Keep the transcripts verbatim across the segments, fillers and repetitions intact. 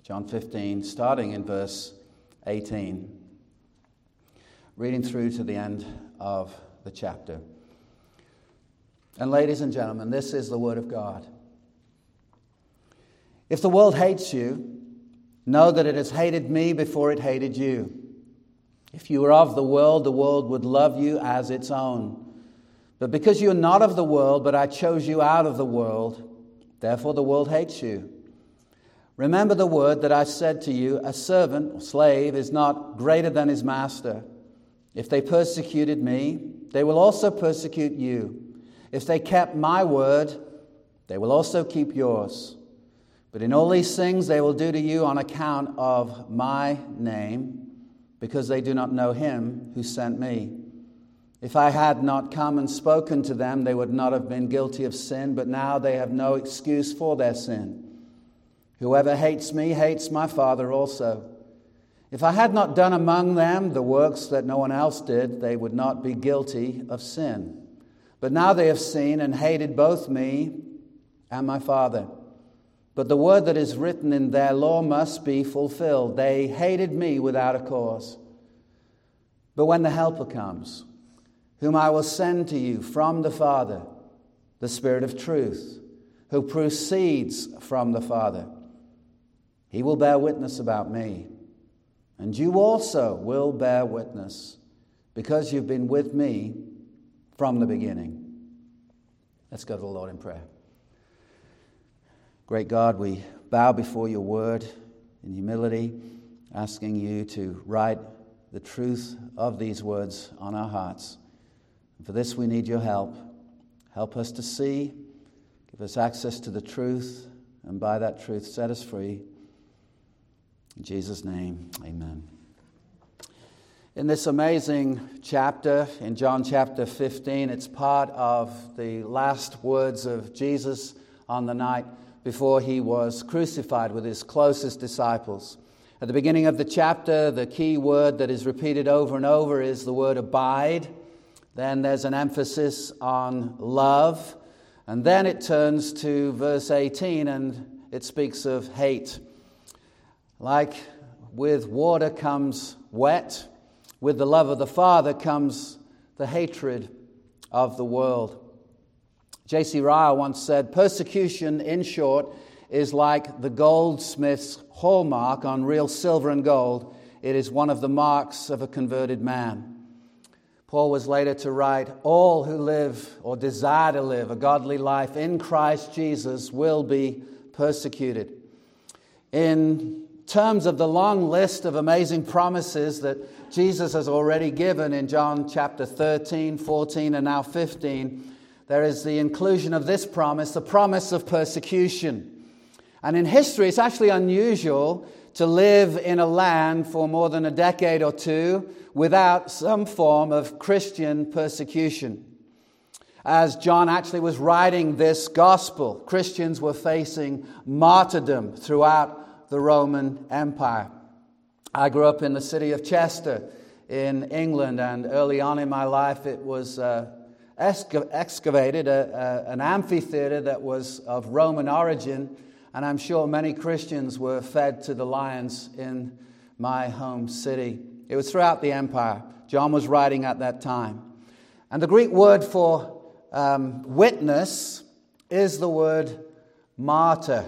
John fifteen, starting in verse eighteen, reading through to the end of the chapter. And ladies and gentlemen, this is the word of God. If the world hates you, know that it has hated me before it hated you. If you were of the world, the world would love you as its own. But because you are not of the world, but I chose you out of the world, therefore the world hates you. Remember the word that I said to you, a servant or slave is not greater than his master. If they persecuted me, they will also persecute you. If they kept my word, they will also keep yours. But in all these things they will do to you on account of my name, because they do not know him who sent me. If I had not come and spoken to them, they would not have been guilty of sin, but now they have no excuse for their sin. Whoever hates me hates my Father also. If I had not done among them the works that no one else did, they would not be guilty of sin. But now they have seen and hated both me and my Father. But the word that is written in their law must be fulfilled. They hated me without a cause. But when the Helper comes, whom I will send to you from the Father, the Spirit of truth, who proceeds from the Father, he will bear witness about me. And you also will bear witness, because you've been with me from the beginning. Let's go to the Lord in prayer. Great God, we bow before your word in humility, asking you to write the truth of these words on our hearts. And for this we need your help. Help us to see, give us access to the truth, and by that truth set us free. In Jesus' name, amen. In this amazing chapter, in John chapter fifteen, it's part of the last words of Jesus on the night before he was crucified with his closest disciples. At the beginning of the chapter, the key word that is repeated over and over is the word abide. Then there's an emphasis on love. And then it turns to verse eighteen and it speaks of hate. Like with water comes wet, with the love of the Father comes the hatred of the world. J C Ryle once said, persecution, in short, is like the goldsmith's hallmark on real silver and gold. It is one of the marks of a converted man. Paul was later to write, all who live or desire to live a godly life in Christ Jesus will be persecuted. In terms of the long list of amazing promises that Jesus has already given in John chapter thirteen, fourteen, and now fifteen, there is the inclusion of this promise, the promise of persecution. And in history, it's actually unusual to live in a land for more than a decade or two without some form of Christian persecution. As John actually was writing this gospel, Christians were facing martyrdom throughout the Roman Empire. I grew up in the city of Chester in England, and early on in my life it was uh, excavated, a, a, an amphitheater that was of Roman origin, and I'm sure many Christians were fed to the lions in my home city. It was throughout the empire. John was writing at that time. And the Greek word for um, witness is the word martyr.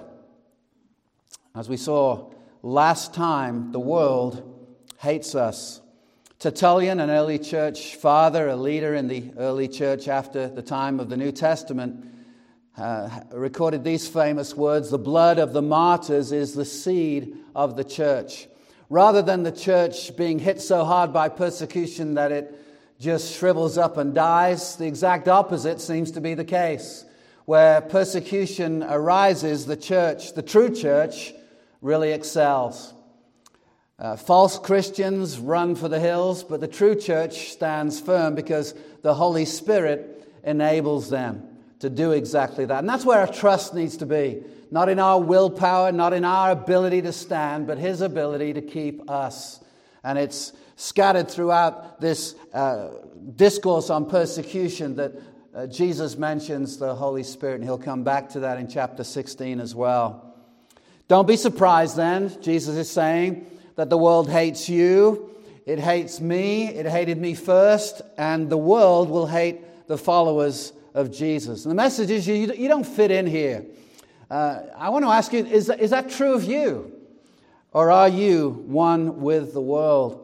As we saw last time, the world hates us. Tertullian, an early church father, a leader in the early church after the time of the New Testament, uh, recorded these famous words, the blood of the martyrs is the seed of the church. Rather than the church being hit so hard by persecution that it just shrivels up and dies, the exact opposite seems to be the case. Where persecution arises, the church, the true church, really excels. Uh, false Christians run for the hills, but the true church stands firm because the Holy Spirit enables them to do exactly that. And that's where our trust needs to be. Not in our willpower, not in our ability to stand, but His ability to keep us. And it's scattered throughout this uh, discourse on persecution that uh, Jesus mentions the Holy Spirit, and He'll come back to that in chapter sixteen as well. Don't be surprised then, Jesus is saying, that the world hates you. It hates me. It hated me first. And the world will hate the followers of Jesus. And the message is you, you don't fit in here. Uh, I want to ask you, is that, is that true of you? Or are you one with the world?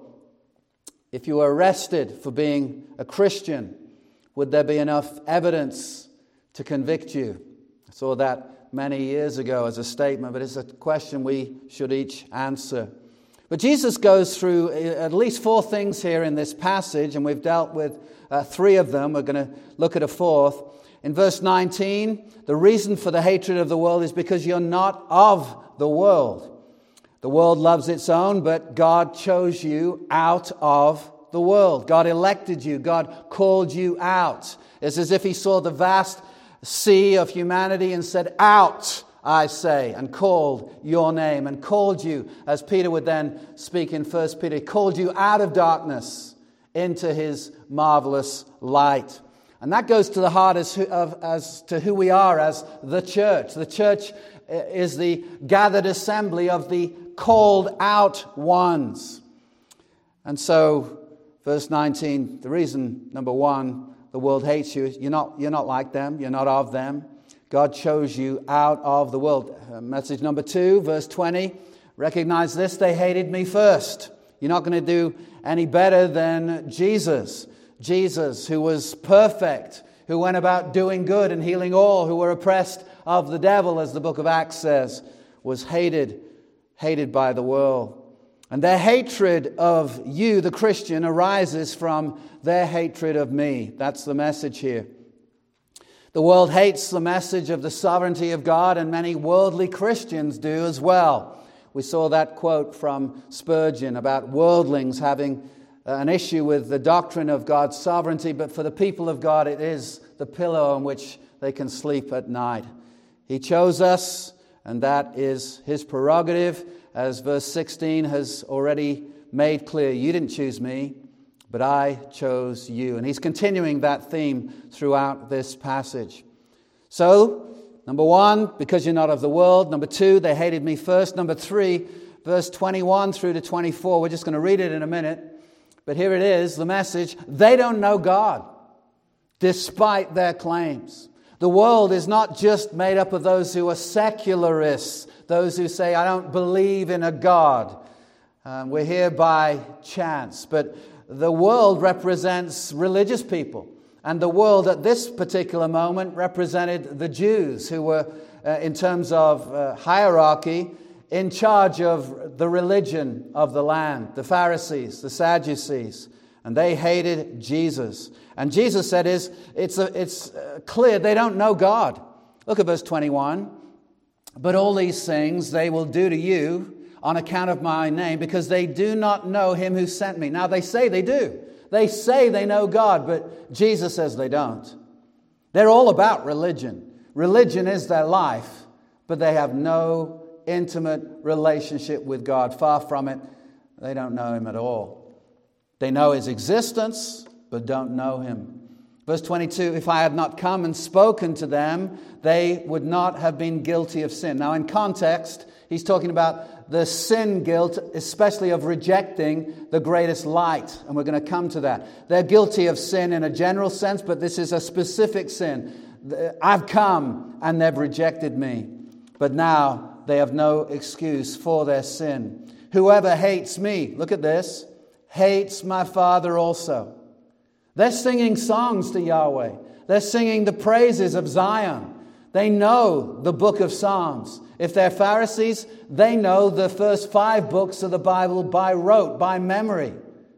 If you were arrested for being a Christian, would there be enough evidence to convict you? I saw that many years ago as a statement, but it's a question we should each answer. But Jesus goes through at least four things here in this passage, and we've dealt with uh, three of them. We're going to look at a fourth. In verse nineteen, the reason for the hatred of the world is because you're not of the world. The world loves its own, but God chose you out of the world. God elected you. God called you out. It's as if he saw the vast sea of humanity and said, "Out, I say," and called your name and called you, as Peter would then speak in First Peter, called you out of darkness into his marvelous light. And that goes to the heart as, who, of, as to who we are as the church. The church is the gathered assembly of the called out ones. And so, verse nineteen, the reason, number one, the world hates you, you're not, you're not like them, you're not of them. God chose you out of the world. Uh, message number two, verse twenty, recognize this, they hated me first. You're not going to do any better than Jesus. Jesus, who was perfect, who went about doing good and healing all who were oppressed of the devil, as the book of Acts says, was hated, hated by the world. And their hatred of you, the Christian, arises from their hatred of me. That's the message here. The world hates the message of the sovereignty of God, and many worldly Christians do as well. We saw that quote from Spurgeon about worldlings having an issue with the doctrine of God's sovereignty, but for the people of God it is the pillow on which they can sleep at night. He chose us, and that is his prerogative, as verse sixteen has already made clear. You didn't choose me, but I chose you. And he's continuing that theme throughout this passage. So, number one, because you're not of the world. Number two, they hated me first. Number three, verse twenty-one through to twenty-four. We're just going to read it in a minute. But here it is, the message. They don't know God, despite their claims. The world is not just made up of those who are secularists, those who say, I don't believe in a God. Um, we're here by chance. But the world represents religious people. And the world at this particular moment represented the Jews, who were, uh, in terms of uh, hierarchy, in charge of the religion of the land, the Pharisees, the Sadducees. And they hated Jesus. And Jesus said, is it's, a, it's clear they don't know God. Look at verse twenty-one. But all these things they will do to you on account of my name, because they do not know him who sent me. Now they say they do. They say they know God, but Jesus says they don't. They're all about religion. Religion is their life, but they have no intimate relationship with God. Far from it, they don't know him at all. They know his existence, but don't know him. Verse twenty-two, if I had not come and spoken to them, they would not have been guilty of sin. Now in context, he's talking about the sin guilt, especially of rejecting the greatest light. And we're going to come to that. They're guilty of sin in a general sense, but this is a specific sin. I've come and they've rejected me. But now they have no excuse for their sin. Whoever hates me, look at this, hates my Father also. They're singing songs to Yahweh. They're singing the praises of Zion. They know the book of Psalms. If they're Pharisees, they know the first five books of the Bible by rote, by memory.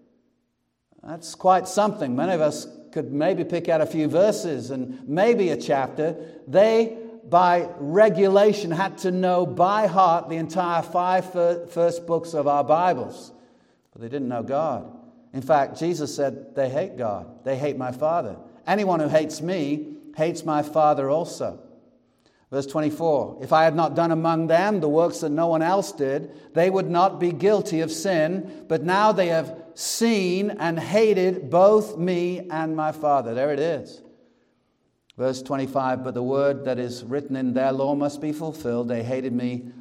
That's quite something. Many of us could maybe pick out a few verses and maybe a chapter. They, by regulation, had to know by heart the entire five first books of our Bibles. But they didn't know God. In fact, Jesus said, they hate God. They hate my Father. Anyone who hates me hates my Father also. Verse twenty-four, if I had not done among them the works that no one else did, they would not be guilty of sin. But now they have seen and hated both me and my Father. There it is. Verse twenty-five, but the word that is written in their law must be fulfilled. They hated me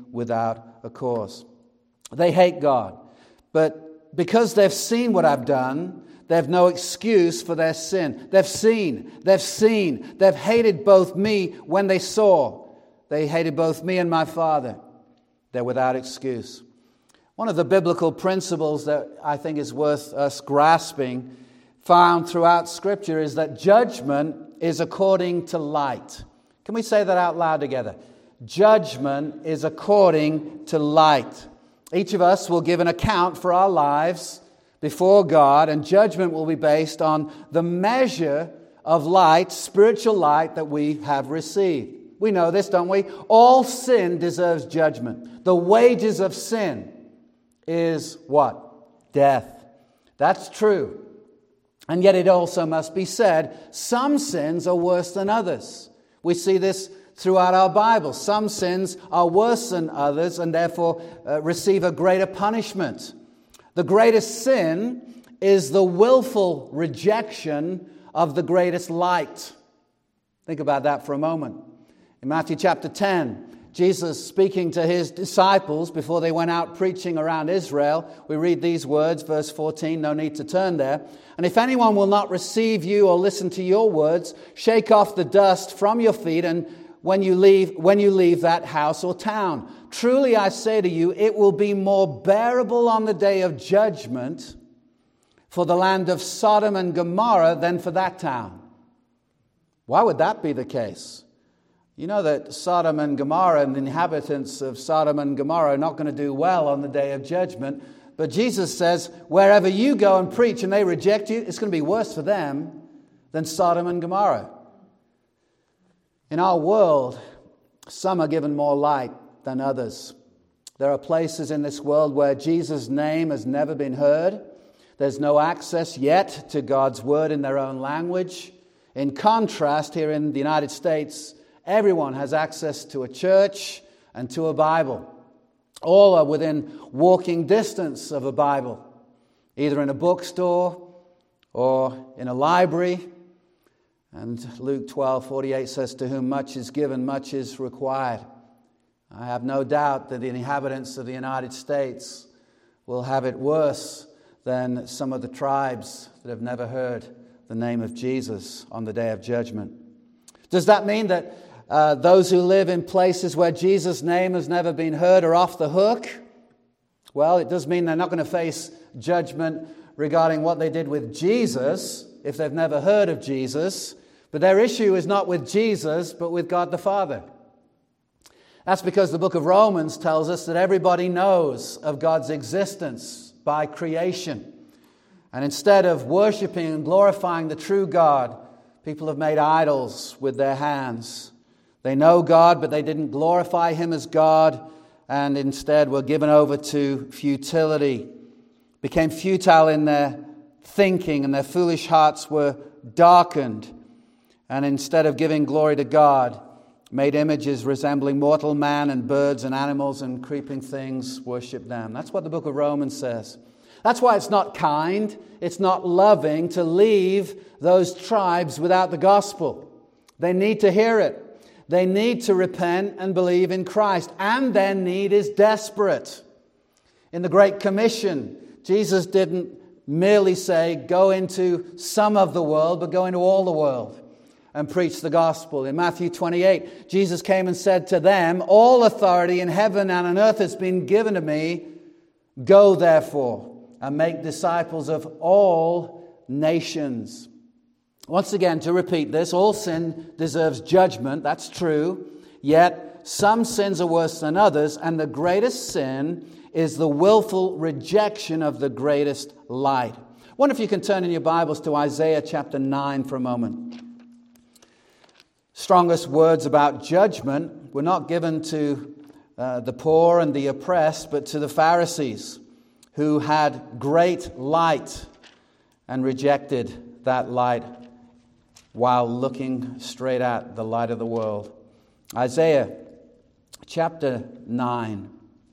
without a cause. They hate God. But because they've seen what I've done, they've no excuse for their sin. They've seen, they've seen, they've hated both me when they saw. They hated both me and my Father. They're without excuse. One of the biblical principles that I think is worth us grasping, found throughout Scripture, is that judgment is according to light. Can we say that out loud together? Judgment is according to light. Each of us will give an account for our lives before God, and judgment will be based on the measure of light, spiritual light, that we have received. We know this, don't we? All sin deserves judgment. The wages of sin is what? Death. That's true. And yet it also must be said, some sins are worse than others. We see this throughout our Bible. Some sins are worse than others and therefore uh, receive a greater punishment. The greatest sin is the willful rejection of the greatest light. Think about that for a moment. In Matthew chapter ten, Jesus speaking to his disciples before they went out preaching around Israel, we read these words, verse fourteen, no need to turn there. And if anyone will not receive you or listen to your words, shake off the dust from your feet and when you leave, when you leave that house or town. Truly I say to you, it will be more bearable on the day of judgment for the land of Sodom and Gomorrah than for that town. Why would that be the case? You know that Sodom and Gomorrah and the inhabitants of Sodom and Gomorrah are not going to do well on the day of judgment. But Jesus says, wherever you go and preach and they reject you, it's going to be worse for them than Sodom and Gomorrah. In our world, some are given more light than others. There are places in this world where Jesus' name has never been heard. There's no access yet to God's word in their own language. In contrast, here in the United States, everyone has access to a church and to a Bible. All are within walking distance of a Bible, either in a bookstore or in a library. And Luke twelve forty-eight says, to whom much is given, much is required. I have no doubt that the inhabitants of the United States will have it worse than some of the tribes that have never heard the name of Jesus on the day of judgment. Does that mean that uh, those who live in places where Jesus' name has never been heard are off the hook? Well, it does mean they're not going to face judgment regarding what they did with Jesus if they've never heard of Jesus. But their issue is not with Jesus, but with God the Father. That's because the book of Romans tells us that everybody knows of God's existence by creation. And instead of worshiping and glorifying the true God, people have made idols with their hands. They know God, but they didn't glorify Him as God, and instead were given over to futility, became futile in their thinking, and their foolish hearts were darkened. And instead of giving glory to God, made images resembling mortal man and birds and animals and creeping things, worship them. That's what the book of Romans says. That's why it's not kind, it's not loving to leave those tribes without the gospel. They need to hear it. They need to repent and believe in Christ. And their need is desperate. In the Great Commission, Jesus didn't merely say, go into some of the world, but go into all the world and preach the gospel. In Matthew twenty-eight, Jesus came and said to them, all authority in heaven and on earth has been given to me. Go therefore and make disciples of all nations. Once again, to repeat this, all sin deserves judgment. That's true. Yet some sins are worse than others, and the greatest sin is the willful rejection of the greatest light. I wonder if you can turn in your Bibles to Isaiah chapter nine for a moment. Strongest words about judgment were not given to uh, the poor and the oppressed, but to the Pharisees, who had great light and rejected that light while looking straight at the light of the world. Isaiah chapter nine.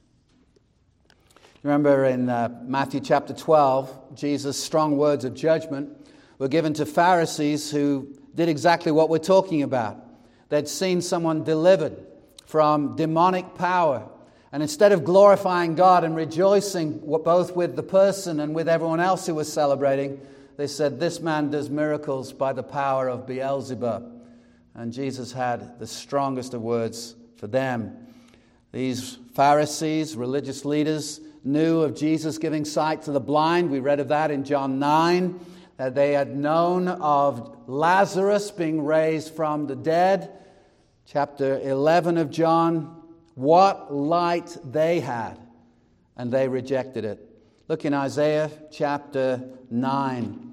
Remember in uh, Matthew chapter twelve, Jesus' strong words of judgment were given to Pharisees who did exactly what we're talking about. They'd seen someone delivered from demonic power. And instead of glorifying God and rejoicing both with the person and with everyone else who was celebrating, they said, this man does miracles by the power of Beelzebub. And Jesus had the strongest of words for them. These Pharisees, religious leaders, knew of Jesus giving sight to the blind. We read of that in John nine, that they had known of Lazarus being raised from the dead. Chapter eleven of John, what light they had, and they rejected it. Look in Isaiah chapter nine.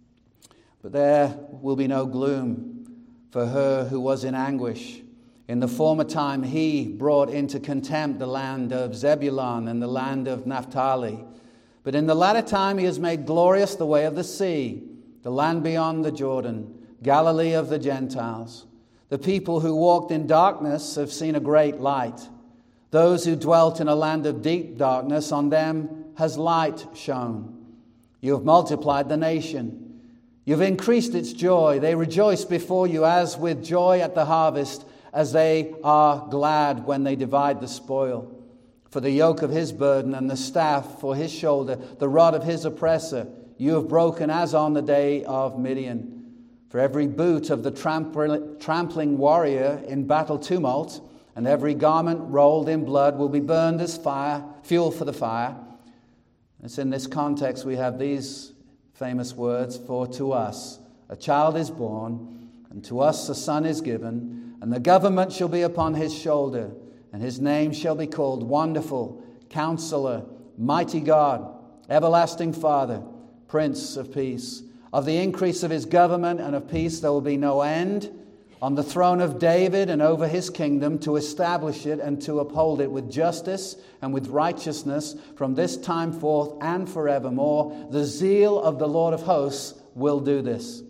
But there will be no gloom for her who was in anguish. In the former time he brought into contempt the land of Zebulun and the land of Naphtali. But in the latter time he has made glorious the way of the sea, the land beyond the Jordan, Galilee of the Gentiles. The people who walked in darkness have seen a great light. Those who dwelt in a land of deep darkness, on them has light shone. You have multiplied the nation. You've increased its joy. They rejoice before you as with joy at the harvest, as they are glad when they divide the spoil. For the yoke of his burden and the staff for his shoulder, the rod of his oppressor, you have broken as on the day of Midian. For every boot of the trampling warrior in battle tumult, and every garment rolled in blood will be burned as fire, fuel for the fire. It's in this context we have these famous words, for to us a child is born, and to us a son is given, and the government shall be upon his shoulder, and his name shall be called Wonderful, Counselor, Mighty God, Everlasting Father, Prince of Peace. Of the increase of his government and of peace there will be no end, on the throne of David and over his kingdom, to establish it and to uphold it with justice and with righteousness from this time forth and forevermore. The zeal of the Lord of hosts will do this.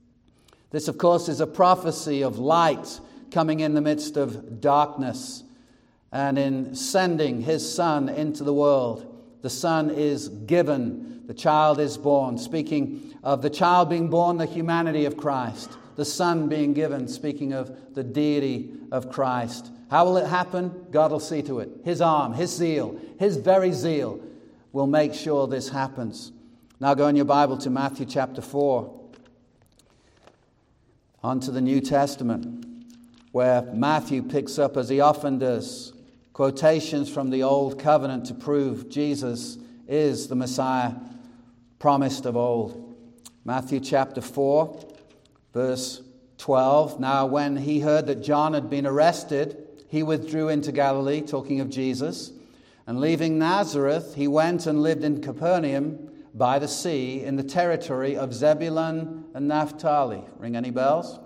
This, of course, is a prophecy of light coming in the midst of darkness, and in sending his Son into the world. The Son is given, the child is born. Speaking of the child being born, the humanity of Christ. The Son being given, speaking of the deity of Christ. How will it happen? God will see to it. His arm, his zeal, his very zeal will make sure this happens. Now go in your Bible to Matthew chapter four. On to the New Testament, where Matthew picks up, as he often does, quotations from the Old Covenant to prove Jesus is the Messiah promised of old. Matthew chapter four, verse twelve. Now when he heard that John had been arrested, he withdrew into Galilee, talking of Jesus. And leaving Nazareth, he went and lived in Capernaum by the sea, in the territory of Zebulun and Naphtali. Ring any bells?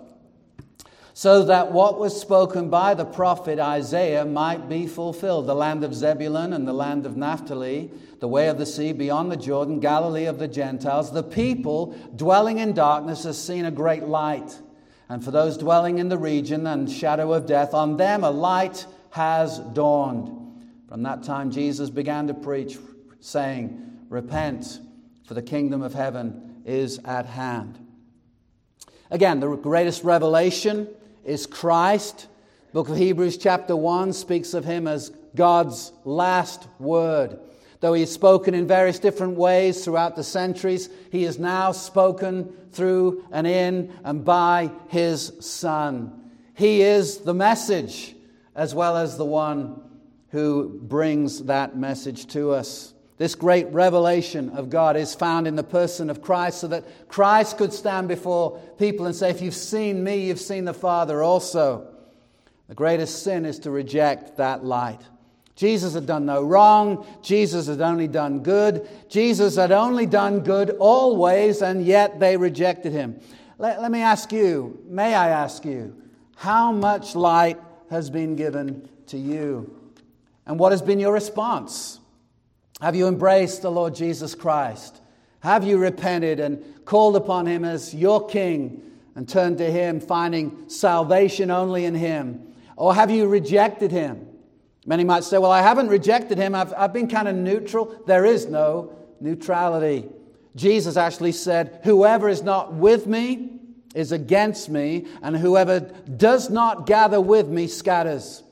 So that what was spoken by the prophet Isaiah might be fulfilled. The land of Zebulun and the land of Naphtali, the way of the sea beyond the Jordan, Galilee of the Gentiles. The people dwelling in darkness has seen a great light. And for those dwelling in the region and shadow of death, on them a light has dawned. From that time Jesus began to preach, saying, repent, for the kingdom of heaven is at hand. Again, the greatest revelation is Christ. The book of Hebrews chapter one speaks of him as God's last word. Though he has spoken in various different ways throughout the centuries, he is now spoken through and in and by his Son. He is the message as well as the one who brings that message to us. This great revelation of God is found in the person of Christ, so that Christ could stand before people and say, if you've seen me, you've seen the Father also. The greatest sin is to reject that light. Jesus had done no wrong. Jesus had only done good. Jesus had only done good always, and yet they rejected him. Let, let me ask you, may I ask you, how much light has been given to you? And what has been your response? Have you embraced the Lord Jesus Christ? Have you repented and called upon him as your King and turned to him, finding salvation only in him? Or have you rejected him? Many might say, well, I haven't rejected him. I've, I've been kind of neutral. There is no neutrality. Jesus actually said, whoever is not with me is against me, and whoever does not gather with me scatters.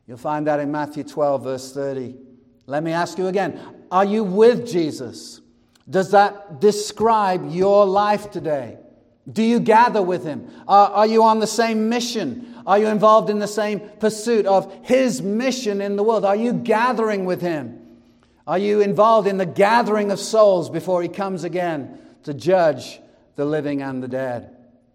You'll find that in Matthew twelve, verse thirty. Let me ask you again, are you with Jesus? Does that describe your life today? Do you gather with Him? Are, are you on the same mission? Are you involved in the same pursuit of His mission in the world? Are you gathering with Him? Are you involved in the gathering of souls before He comes again to judge the living and the dead?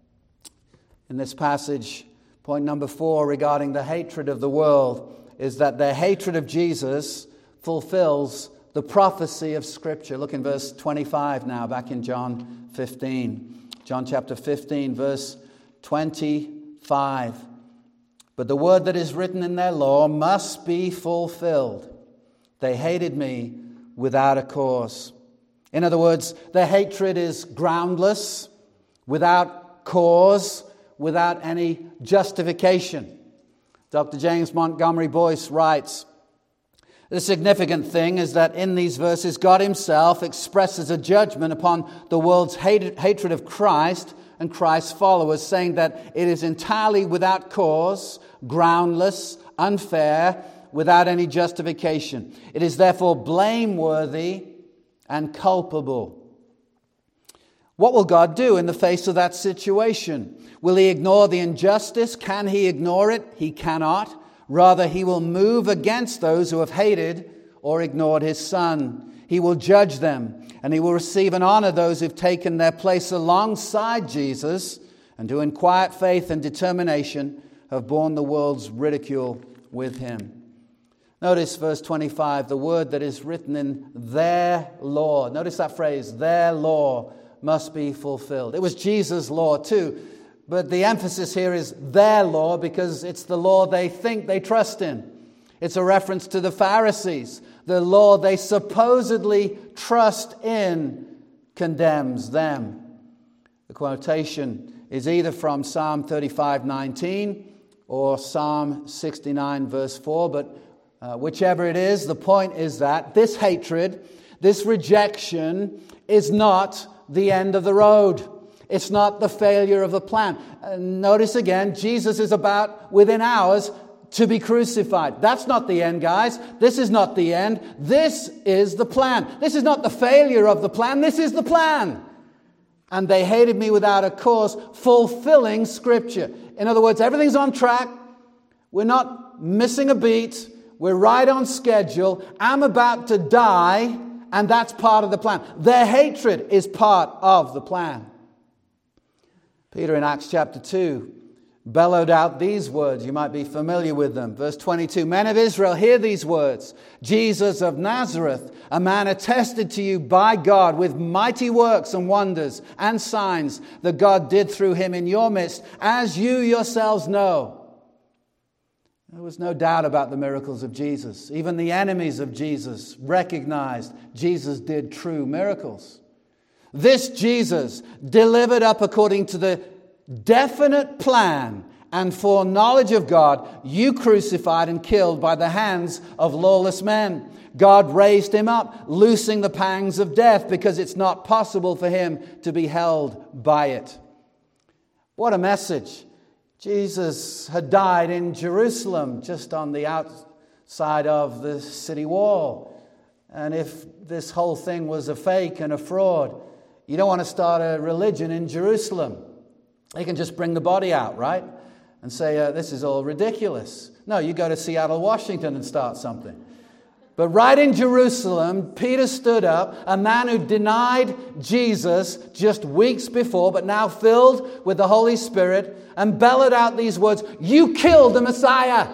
In this passage, point number four regarding the hatred of the world is that their hatred of Jesus fulfills the prophecy of Scripture. Look in verse twenty-five now, back in John fifteen. John chapter fifteen, verse twenty-five. But the word that is written in their law must be fulfilled. They hated me without a cause. In other words, their hatred is groundless, without cause, without any justification. Doctor James Montgomery Boyce writes, the significant thing is that in these verses, God Himself expresses a judgment upon the world's hatred of Christ and Christ's followers, saying that it is entirely without cause, groundless, unfair, without any justification. It is therefore blameworthy and culpable. What will God do in the face of that situation? Will He ignore the injustice? Can He ignore it? He cannot. Rather, He will move against those who have hated or ignored His Son. He will judge them, and He will receive and honor those who've taken their place alongside Jesus and who in quiet faith and determination have borne the world's ridicule with Him. Notice verse twenty-five, the word that is written in their law. Notice that phrase, their law must be fulfilled. It was Jesus' law too. But the emphasis here is their law because it's the law they think they trust in. It's a reference to the Pharisees. The law they supposedly trust in condemns them. The quotation is either from Psalm thirty-five nineteen or Psalm sixty-nine verse four. But uh, whichever it is, the point is that this hatred, this rejection is not the end of the road. It's not the failure of the plan. Uh, notice again, Jesus is about, within hours, to be crucified. That's not the end, guys. This is not the end. This is the plan. This is not the failure of the plan. This is the plan. And they hated me without a cause, fulfilling Scripture. In other words, everything's on track. We're not missing a beat. We're right on schedule. I'm about to die, and that's part of the plan. Their hatred is part of the plan. Peter in Acts chapter two bellowed out these words. You might be familiar with them. Verse twenty-two, men of Israel, hear these words. Jesus of Nazareth, a man attested to you by God with mighty works and wonders and signs that God did through Him in your midst, as you yourselves know. There was no doubt about the miracles of Jesus. Even the enemies of Jesus recognized Jesus did true miracles. This Jesus, delivered up according to the definite plan and foreknowledge of God, you crucified and killed by the hands of lawless men. God raised Him up, loosing the pangs of death, because it's not possible for Him to be held by it. What a message. Jesus had died in Jerusalem, just on the outside of the city wall. And if this whole thing was a fake and a fraud, you don't want to start a religion in Jerusalem. They can just bring the body out, right? And say, uh, this is all ridiculous. No, you go to Seattle, Washington and start something. But right in Jerusalem, Peter stood up, a man who denied Jesus just weeks before, but now filled with the Holy Spirit, and bellowed out these words, you killed the Messiah,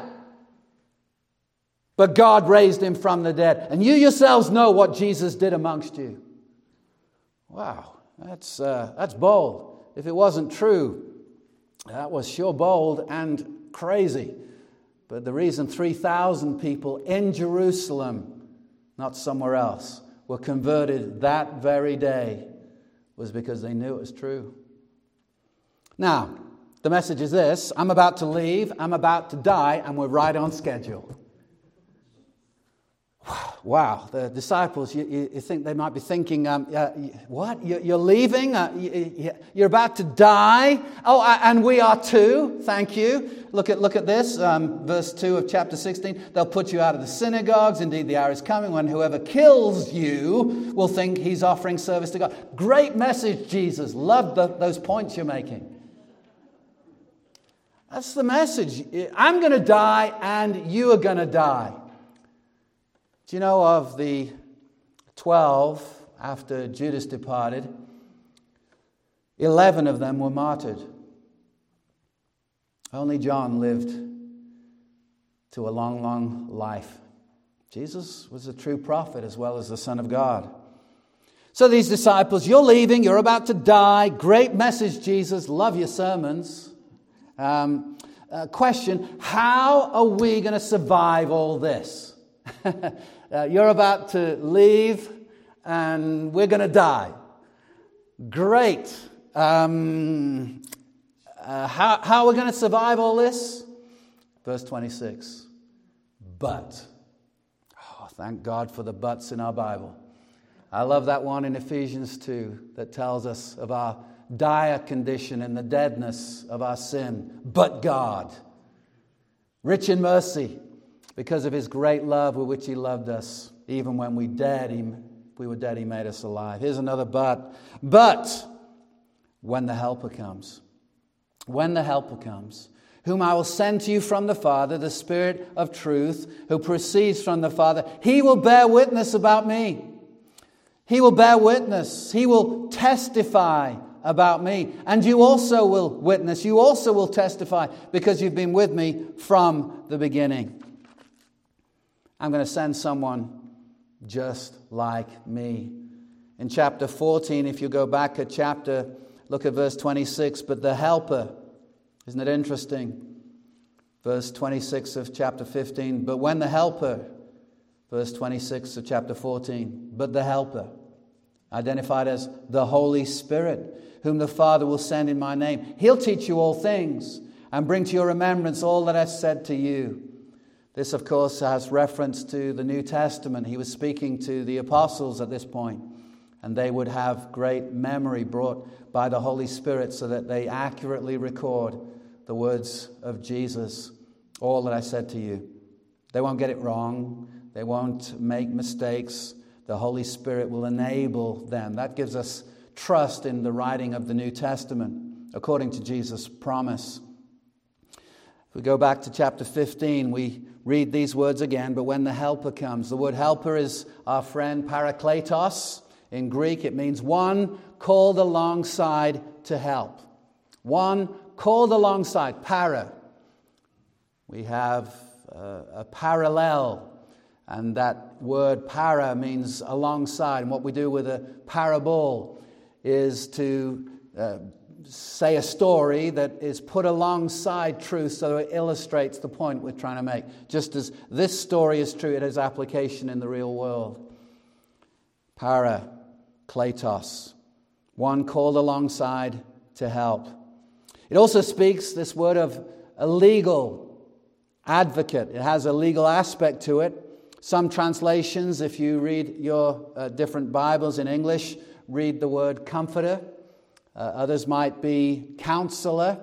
but God raised Him from the dead. And you yourselves know what Jesus did amongst you. Wow, that's uh, that's bold. If it wasn't true, that was sure bold and crazy. But the reason three thousand people in Jerusalem, not somewhere else, were converted that very day was because they knew it was true. Now, the message is this. I'm about to leave. I'm about to die. And we're right on schedule. Wow. wow, the disciples, you, you, you think they might be thinking, um, uh, what, you're leaving? Uh, you, you're about to die? Oh, and we are too, thank you. Look at look at this, um, verse two of chapter sixteen. They'll put you out of the synagogues. Indeed, the hour is coming when whoever kills you will think he's offering service to God. Great message, Jesus. Love the, those points you're making. That's the message. I'm going to die and you are going to die. Do you know of the twelve after Judas departed? Eleven of them were martyred. Only John lived to a long, long life. Jesus was a true prophet as well as the Son of God. So these disciples, you're leaving, you're about to die. Great message, Jesus. Love your sermons. Um, uh, question, how are we going to survive all this? uh, you're about to leave and we're going to die. Great. Um, uh, how, how are we going to survive all this? Verse twenty-six. But. Oh, thank God for the buts in our Bible. I love that one in Ephesians two that tells us of our dire condition and the deadness of our sin. But God, rich in mercy, because of his great love with which he loved us, even when we dead, he, we were dead, he made us alive. Here's another but. But when the Helper comes, when the Helper comes, whom I will send to you from the Father, the Spirit of truth, who proceeds from the Father, he will bear witness about me. He will bear witness. He will testify about me. And you also will witness. You also will testify because you've been with me from the beginning. I'm going to send someone just like me. In chapter fourteen, if you go back a chapter, look at verse twenty-six. But the Helper, isn't it interesting? Verse twenty-six of chapter fifteen. But when the Helper, verse twenty-six of chapter fourteen. But the Helper, identified as the Holy Spirit, whom the Father will send in my name. He'll teach you all things and bring to your remembrance all that I've said to you. This, of course, has reference to the New Testament. He was speaking to the apostles at this point, and they would have great memory brought by the Holy Spirit so that they accurately record the words of Jesus, all that I said to you. They won't get it wrong. They won't make mistakes. The Holy Spirit will enable them. That gives us trust in the writing of the New Testament, according to Jesus' promise. If we go back to chapter fifteen, we read these words again, but when the Helper comes. The word helper is our friend Parakletos. In Greek, it means one called alongside to help. One called alongside, para. We have uh, a parallel. And that word para means alongside. And what we do with a parable is to uh, say a story that is put alongside truth so it illustrates the point we're trying to make. Just as this story is true, it has application in the real world. Para, kletos, one called alongside to help. It also speaks this word of a legal advocate. It has a legal aspect to it. Some translations, if you read your uh, different Bibles in English, read the word comforter. Uh, others might be counselor.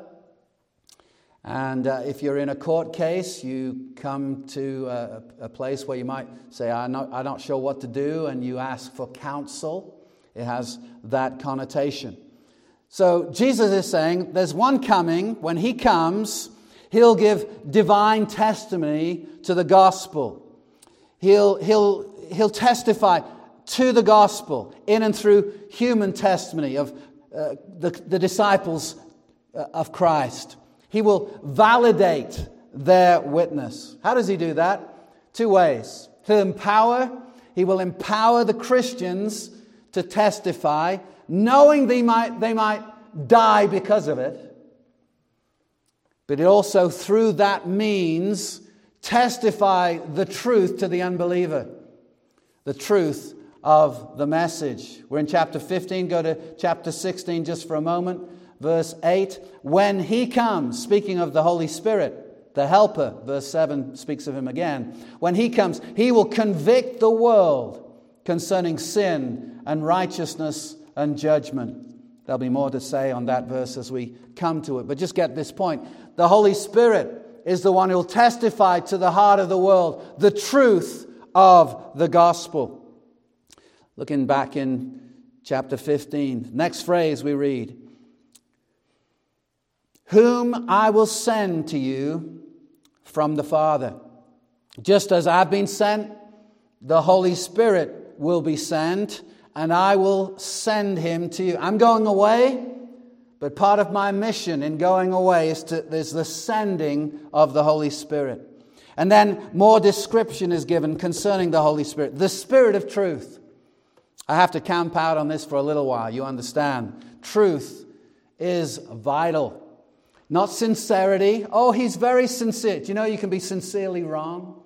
And uh, if you're in a court case, you come to a, a place where you might say, I'm not, I'm not sure what to do, and you ask for counsel. It has that connotation. So Jesus is saying there's one coming. When he comes, he'll give divine testimony to the gospel. He'll, he'll, he'll testify to the gospel in and through human testimony of uh, the, the disciples uh, of Christ. He will validate their witness. How does he do that? Two ways. He'll empower. He will empower the Christians to testify, knowing they might, they might die because of it. But it also, through that means, testify the truth to the unbeliever. The truth of the message. We're in chapter fifteen. Go to chapter sixteen just for a moment. Verse eight. When he comes, speaking of the Holy Spirit, The Helper, verse seven speaks of him again. When he comes, he will convict the world concerning sin and righteousness and judgment. There'll be more to say on that verse as we come to it. But just get this point. The Holy Spirit is the one who will testify to the heart of the world the truth of the gospel. Looking back in chapter fifteen, next phrase we read, whom I will send to you from the Father. Just as I've been sent, the Holy Spirit will be sent, and I will send him to you. I'm going away, but part of my mission in going away is, to, is the sending of the Holy Spirit. And then more description is given concerning the Holy Spirit. The Spirit of truth. I have to camp out on this for a little while. You understand. Truth is vital. Not sincerity. Oh, he's very sincere. Do you know you can be sincerely wrong?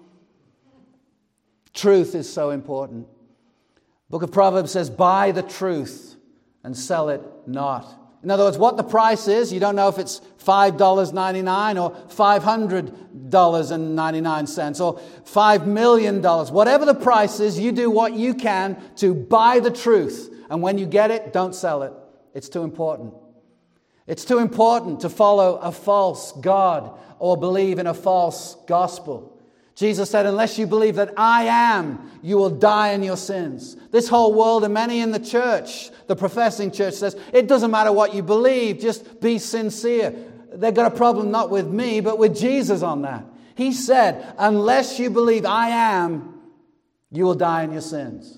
Truth is so important. Book of Proverbs says, buy the truth and sell it not. In other words, what the price is, you don't know if it's five dollars and ninety-nine cents or five hundred dollars and ninety-nine cents or five million dollars. Whatever the price is, you do what you can to buy the truth. And when you get it, don't sell it. It's too important. It's too important to follow a false God or believe in a false gospel. Jesus said, unless you believe that I am, you will die in your sins. This whole world and many in the church, the professing church, says, it doesn't matter what you believe, just be sincere. They've got a problem not with me, but with Jesus on that. He said, unless you believe I am, you will die in your sins.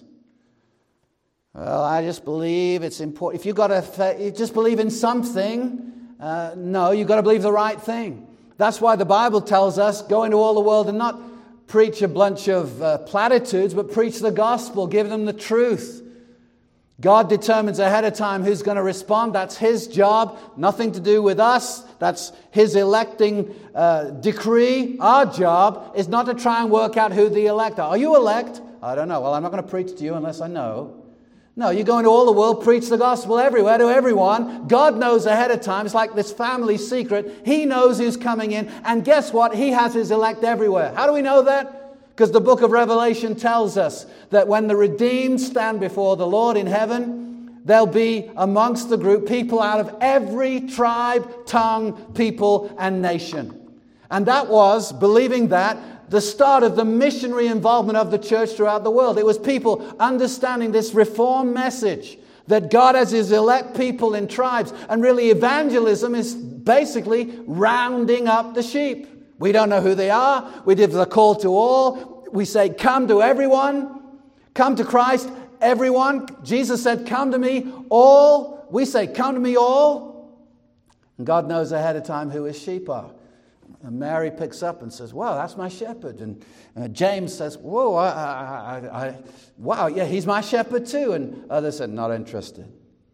Well, I just believe it's important. If you've got to you just believe in something, uh, no, you've got to believe the right thing. That's why the Bible tells us, go into all the world and not preach a bunch of uh, platitudes, but preach the gospel, give them the truth. God determines ahead of time who's going to respond. That's His job, nothing to do with us. That's His electing uh, decree. Our job is not to try and work out who the elect are. Are you elect? I don't know. Well, I'm not going to preach to you unless I know. No, you go into all the world, preach the gospel everywhere to everyone. God knows ahead of time. It's like this family secret. He knows who's coming in. And guess what? He has His elect everywhere. How do we know that? Because the book of Revelation tells us that when the redeemed stand before the Lord in heaven, there'll be amongst the group people out of every tribe, tongue, people, and nation. And that was, believing that, the start of the missionary involvement of the church throughout the world. It was people understanding this reform message that God has His elect people in tribes. And really evangelism is basically rounding up the sheep. We don't know who they are. We give the call to all. We say, come to everyone. Come to Christ, everyone. Jesus said, come to me, all. We say, come to me, all. And God knows ahead of time who His sheep are. And Mary picks up and says, wow, that's my shepherd. And uh, James says, whoa, I, I, I, wow, yeah, he's my shepherd too. And others said, not interested.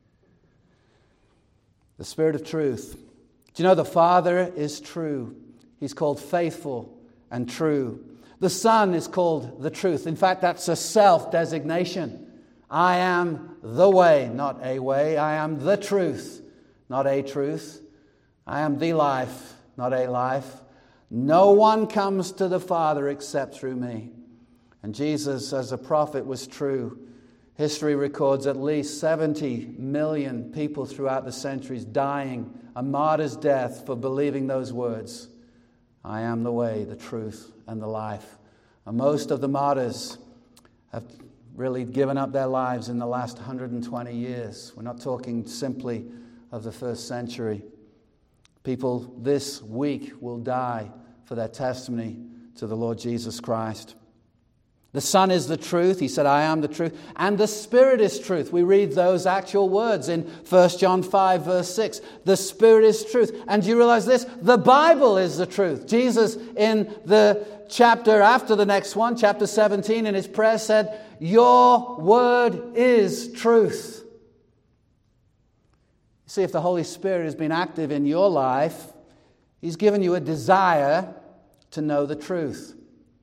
The Spirit of truth. Do you know the Father is true? He's called faithful and true. The Son is called the truth. In fact, that's a self-designation. I am the way, not a way. I am the truth, not a truth. I am the life, not a life. No one comes to the Father except through me. And Jesus, as a prophet, was true. History records at least seventy million people throughout the centuries dying a martyr's death for believing those words. I am the way, the truth, and the life. And most of the martyrs have really given up their lives in the last one hundred twenty years. We're not talking simply of the first century. People this week will die for their testimony to the Lord Jesus Christ. The Son is the truth. He said, I am the truth. And the Spirit is truth. We read those actual words in First John five, verse six. The Spirit is truth. And do you realize this? The Bible is the truth. Jesus, in the chapter after the next one, chapter seventeen, in His prayer said, your word is truth. See, if the Holy Spirit has been active in your life, He's given you a desire to know the truth.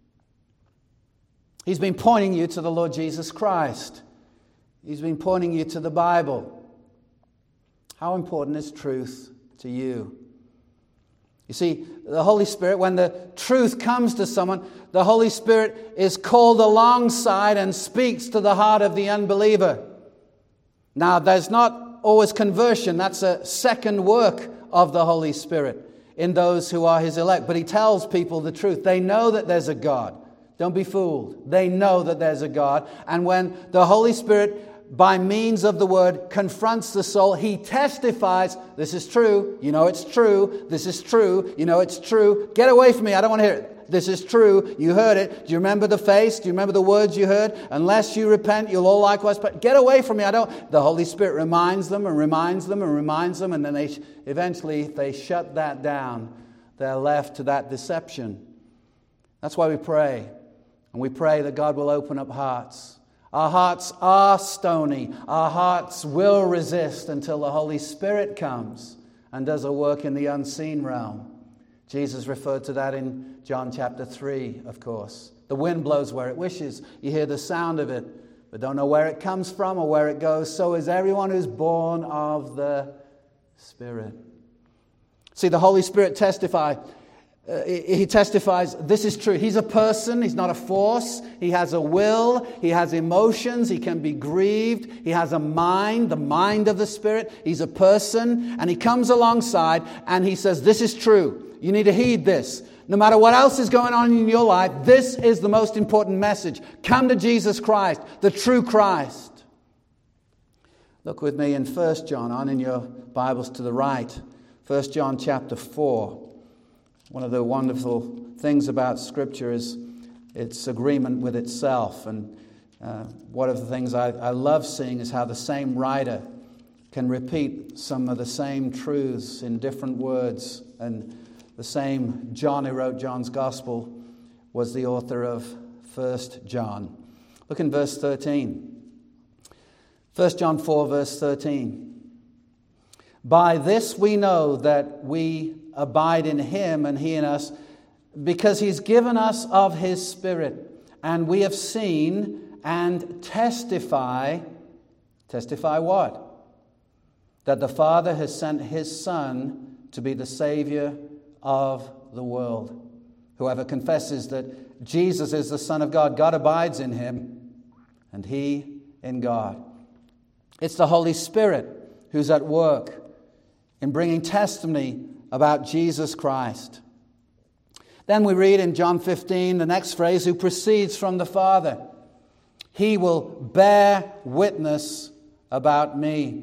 He's been pointing you to the Lord Jesus Christ. He's been pointing you to the Bible. How important is truth to you? You see, the Holy Spirit, when the truth comes to someone, the Holy Spirit is called alongside and speaks to the heart of the unbeliever. Now, there's not always conversion. That's a second work of the Holy Spirit in those who are His elect. But He tells people the truth. They know that there's a God. Don't be fooled. They know that there's a God. And when the Holy Spirit, by means of the Word, confronts the soul, He testifies, this is true, you know it's true, this is true, you know it's true. Get away from me, I don't want to hear it. This is true, you heard it. Do you remember the face? Do you remember the words you heard? Unless you repent, you'll all likewise. But get away from me, I don't. The Holy Spirit reminds them and reminds them and reminds them, and then they eventually, if they shut that down, they're left to that deception. That's why we pray. And we pray that God will open up hearts. Our hearts are stony. Our hearts will resist until the Holy Spirit comes and does a work in the unseen realm. Jesus referred to that in John chapter three, of course. The wind blows where it wishes. You hear the sound of it, but don't know where it comes from or where it goes. So is everyone who's born of the Spirit. See, the Holy Spirit testify. Uh, he testifies, this is true. He's a person. He's not a force. He has a will. He has emotions. He can be grieved. He has a mind, the mind of the Spirit. He's a person. And He comes alongside and He says, this is true. You need to heed this. No matter what else is going on in your life, this is the most important message. Come to Jesus Christ, the true Christ. Look with me in First John, on in your Bibles to the right. First John chapter four. One of the wonderful things about Scripture is its agreement with itself. And uh, one of the things I, I love seeing is how the same writer can repeat some of the same truths in different words. And the same John who wrote John's Gospel was the author of First John. Look in verse thirteen. First John four, verse thirteen. By this we know that we abide in Him and He in us, because He's given us of His Spirit. And we have seen and testify. Testify what? That the Father has sent His Son to be the Savior of the world. Whoever confesses that Jesus is the Son of God, God abides in Him, and He in God. It's the Holy Spirit who's at work in bringing testimony about Jesus Christ. Then we read in John fifteen, the next phrase, who proceeds from the Father. He will bear witness about me.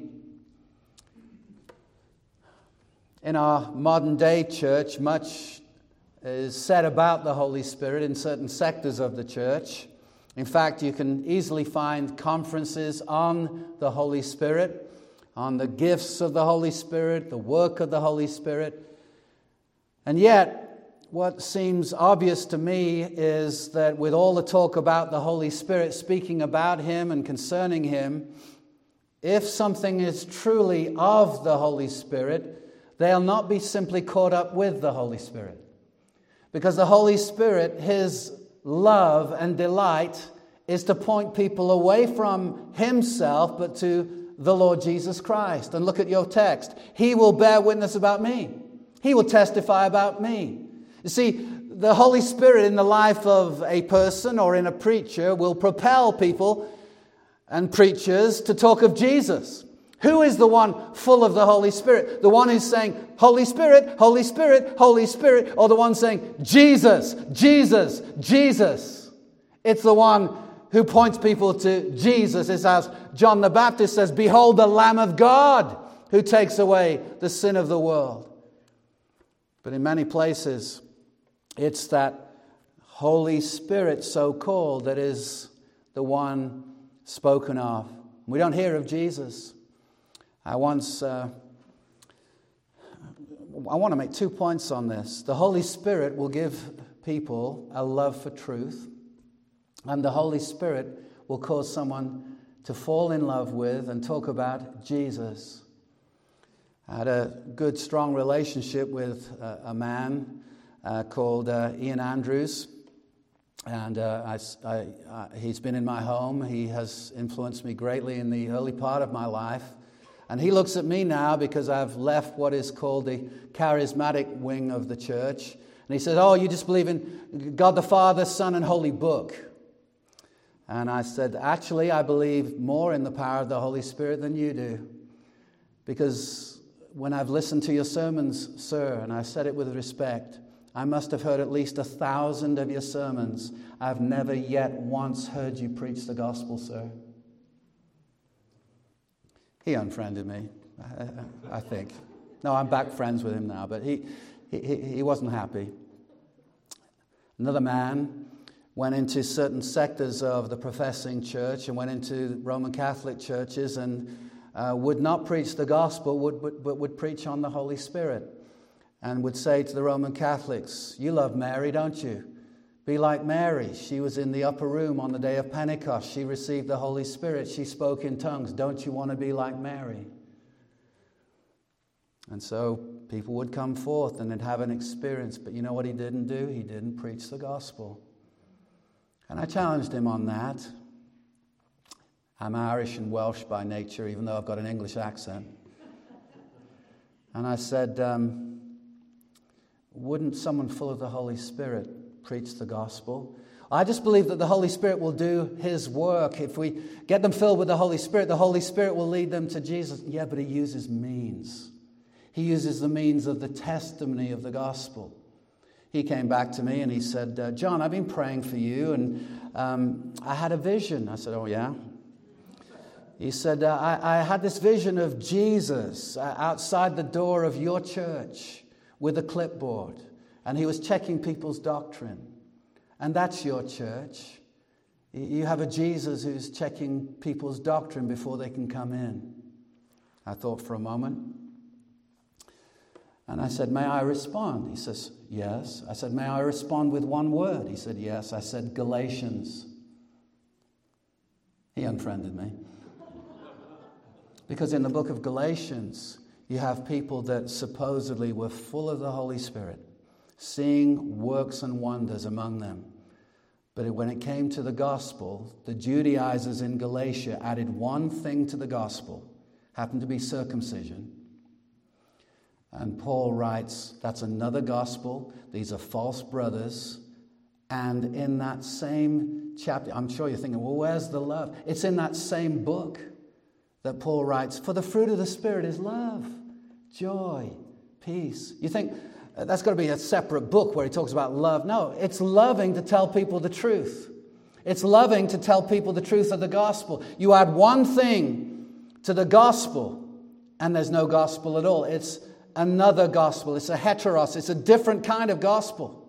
In our modern day church, much is said about the Holy Spirit in certain sectors of the church. In fact, you can easily find conferences on the Holy Spirit, on the gifts of the Holy Spirit, the work of the Holy Spirit. And yet, what seems obvious to me is that with all the talk about the Holy Spirit, speaking about Him and concerning Him, if something is truly of the Holy Spirit, they'll not be simply caught up with the Holy Spirit. Because the Holy Spirit, His love and delight is to point people away from Himself, but to the Lord Jesus Christ. And look at your text. He will bear witness about me. He will testify about me. You see, the Holy Spirit in the life of a person or in a preacher will propel people and preachers to talk of Jesus. Who is the one full of the Holy Spirit? The one who's saying, Holy Spirit, Holy Spirit, Holy Spirit, or the one saying, Jesus, Jesus, Jesus? It's the one who points people to Jesus. It's as John the Baptist says, behold the Lamb of God who takes away the sin of the world. But in many places, it's that Holy Spirit, so called, that is the one spoken of. We don't hear of Jesus. I once, uh, I want to make two points on this. The Holy Spirit will give people a love for truth, and the Holy Spirit will cause someone to fall in love with and talk about Jesus. I had a good, strong relationship with uh, a man uh, called uh, Ian Andrews, and uh, I, I, uh, he's been in my home. He has influenced me greatly in the early part of my life. And he looks at me now because I've left what is called the charismatic wing of the church. And he says, oh, you just believe in God the Father, Son, and Holy Book. And I said, actually, I believe more in the power of the Holy Spirit than you do. Because when I've listened to your sermons, sir, and I said it with respect, I must have heard at least a thousand of your sermons. I've never yet once heard you preach the gospel, sir. He unfriended me, I, I think. No, I'm back friends with him now, but he, he, he wasn't happy. Another man went into certain sectors of the professing church and went into Roman Catholic churches and uh, would not preach the gospel, would, but, but would preach on the Holy Spirit, and would say to the Roman Catholics, you love Mary, don't you? Be like Mary. She was in the upper room on the day of Pentecost. She received the Holy Spirit. She spoke in tongues. Don't you want to be like Mary? And so people would come forth and they'd have an experience. But you know what he didn't do? He didn't preach the gospel. And I challenged him on that. I'm Irish and Welsh by nature, even though I've got an English accent. And I said, um, wouldn't someone full of the Holy Spirit preach the gospel? I just believe that the Holy Spirit will do his work. If we get them filled with the Holy Spirit, the Holy Spirit will lead them to Jesus. Yeah, but he uses means. He uses the means of the testimony of the gospel. He came back to me and he said, uh, John, I've been praying for you and um, I had a vision. I said, oh yeah? He said, uh, I, I had this vision of Jesus uh, outside the door of your church with a clipboard. And he was checking people's doctrine. And that's your church. You have a Jesus who's checking people's doctrine before they can come in. I thought for a moment. And I said, may I respond? He says, yes. I said, may I respond with one word? He said, yes. I said, Galatians. He unfriended me. Because in the book of Galatians, you have people that supposedly were full of the Holy Spirit, seeing works and wonders among them. But when it came to the gospel, the Judaizers in Galatia added one thing to the gospel, happened to be circumcision. And Paul writes, that's another gospel. These are false brothers. And in that same chapter, I'm sure you're thinking, well, where's the love? It's in that same book that Paul writes, for the fruit of the Spirit is love, joy, peace. You think, that's got to be a separate book where he talks about love. No, it's loving to tell people the truth. It's loving to tell people the truth of the gospel. You add one thing to the gospel, and there's no gospel at all. It's another gospel. It's a heteros. It's a different kind of gospel.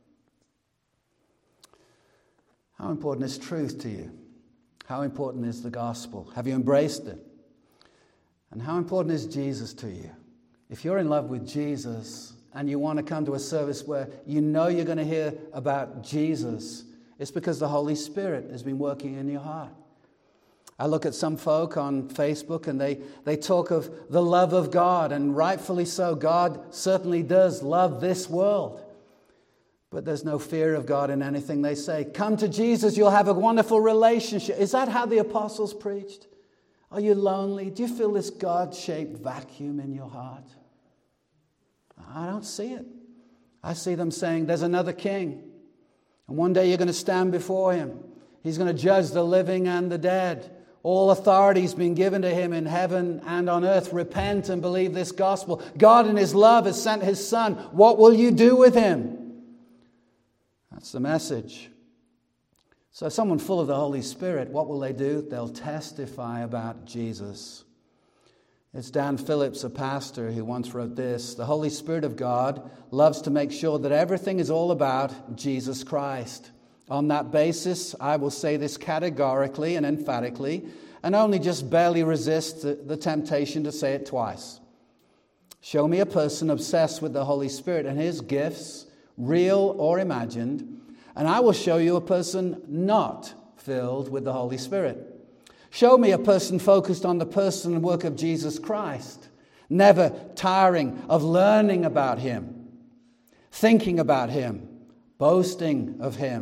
How important is truth to you? How important is the gospel? Have you embraced it? And how important is Jesus to you? If you're in love with Jesus, and you want to come to a service where you know you're going to hear about Jesus, it's because the Holy Spirit has been working in your heart. I look at some folk on Facebook and they, they talk of the love of God, and rightfully so. God certainly does love this world. But there's no fear of God in anything they say. Come to Jesus, you'll have a wonderful relationship. Is that how the apostles preached? Are you lonely? Do you feel this God-shaped vacuum in your heart? I don't see it. I see them saying there's another king. And one day you're going to stand before him. He's going to judge the living and the dead. All authority has been given to him in heaven and on earth. Repent and believe this gospel. God in his love has sent his Son. What will you do with him? That's the message. So someone full of the Holy Spirit, what will they do? They'll testify about Jesus. It's Dan Phillips, a pastor, who once wrote this: the Holy Spirit of God loves to make sure that everything is all about Jesus Christ. On that basis, I will say this categorically and emphatically, and only just barely resist the, the temptation to say it twice. Show me a person obsessed with the Holy Spirit and his gifts, real or imagined, and I will show you a person not filled with the Holy Spirit. Show me a person focused on the person and work of Jesus Christ, never tiring of learning about him, thinking about him, boasting of him,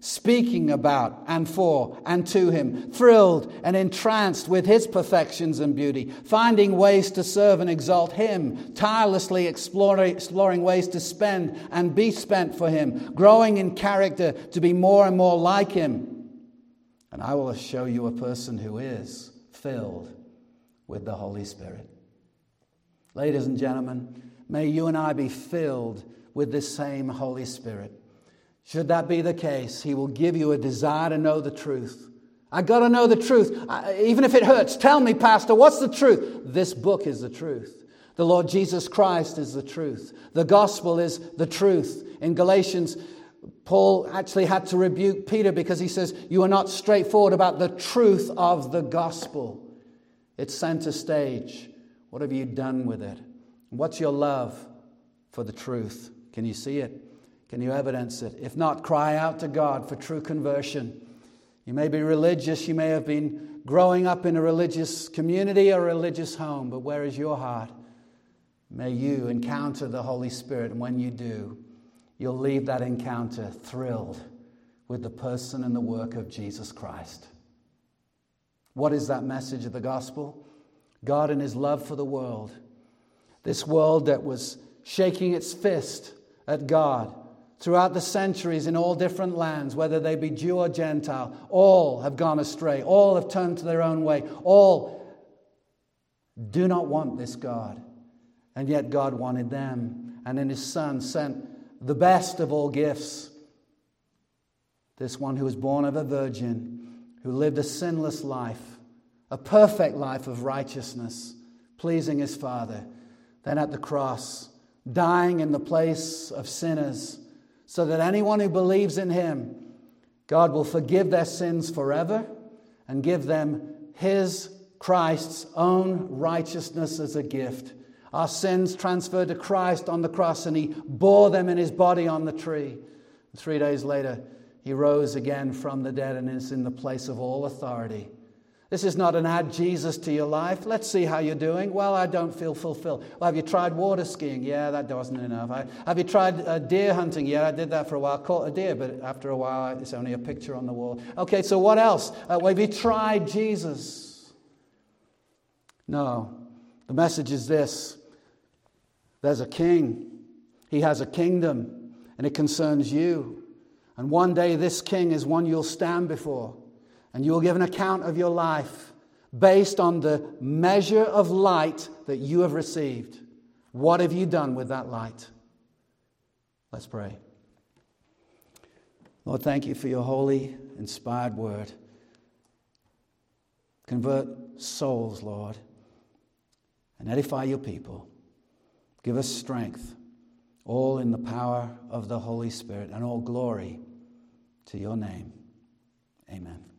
speaking about and for and to him, thrilled and entranced with his perfections and beauty, finding ways to serve and exalt him, tirelessly exploring, exploring ways to spend and be spent for him, growing in character to be more and more like him. And I will show you a person who is filled with the Holy Spirit. Ladies and gentlemen, may you and I be filled with this same Holy Spirit. Should that be the case, he will give you a desire to know the truth. I got to know the truth. I, even if it hurts, tell me, Pastor, what's the truth? This book is the truth. The Lord Jesus Christ is the truth. The gospel is the truth. In Galatians, Paul actually had to rebuke Peter because he says, you are not straightforward about the truth of the gospel. It's center stage. What have you done with it? What's your love for the truth? Can you see it? Can you evidence it? If not, cry out to God for true conversion. You may be religious. You may have been growing up in a religious community or a religious home. But where is your heart? May you encounter the Holy Spirit. And when you do, you'll leave that encounter thrilled with the person and the work of Jesus Christ. What is that message of the gospel? God in his love for the world. This world that was shaking its fist at God throughout the centuries in all different lands, whether they be Jew or Gentile, all have gone astray. All have turned to their own way. All do not want this God. And yet God wanted them. And in his Son sent the best of all gifts. This one who was born of a virgin, who lived a sinless life, a perfect life of righteousness, pleasing his Father. Then at the cross, dying in the place of sinners, so that anyone who believes in him, God will forgive their sins forever and give them his, Christ's own righteousness as a gift. Our sins transferred to Christ on the cross, and he bore them in his body on the tree. Three days later, he rose again from the dead and is in the place of all authority. This is not an add Jesus to your life. Let's see how you're doing. Well, I don't feel fulfilled. Well, have you tried water skiing? Yeah, that wasn't enough. I, have you tried uh, deer hunting? Yeah, I did that for a while. Caught a deer, but after a while, it's only a picture on the wall. Okay, so what else? Uh, well, have you tried Jesus? No. The message is this. There's a king. He has a kingdom, and it concerns you. And one day this king is one you'll stand before. And you will give an account of your life based on the measure of light that you have received. What have you done with that light? Let's pray. Lord, thank you for your holy, inspired word. Convert souls, Lord, and edify your people. Give us strength, all in the power of the Holy Spirit, and all glory to your name. Amen.